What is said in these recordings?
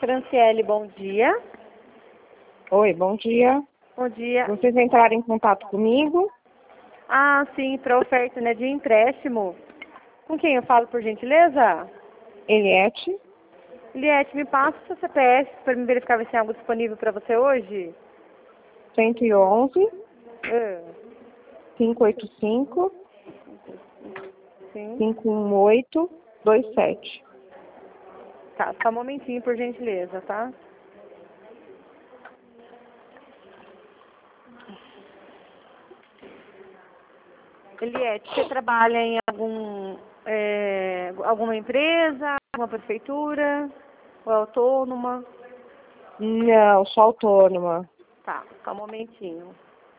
Franciele, bom dia. Oi, bom dia. Bom dia. Vocês entraram em contato comigo? Ah, sim, para oferta, né, de empréstimo. Com quem eu falo, por gentileza? Eliette, Liette, me passa o seu CPF para me verificar se tem algo disponível para você hoje. 111 Ah, 585 sim. 518 27. Tá, só um momentinho, por gentileza, tá? Eliette, você trabalha em alguma empresa, alguma prefeitura, ou é autônoma? Não, sou autônoma. Tá, só um momentinho.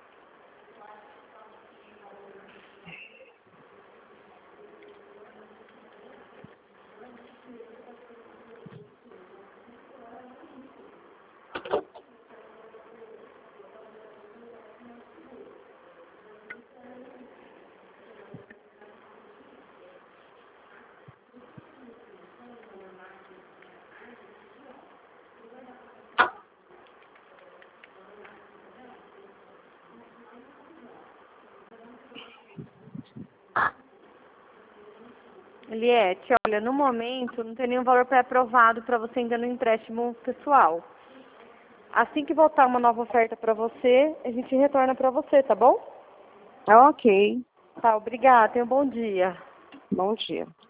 Eliette, olha, no momento não tem nenhum valor pré-aprovado para você ainda no empréstimo pessoal. Assim que voltar uma nova oferta para você, a gente retorna para você, tá bom? Ok, Tá, obrigada. Tenha um bom dia. bom dia.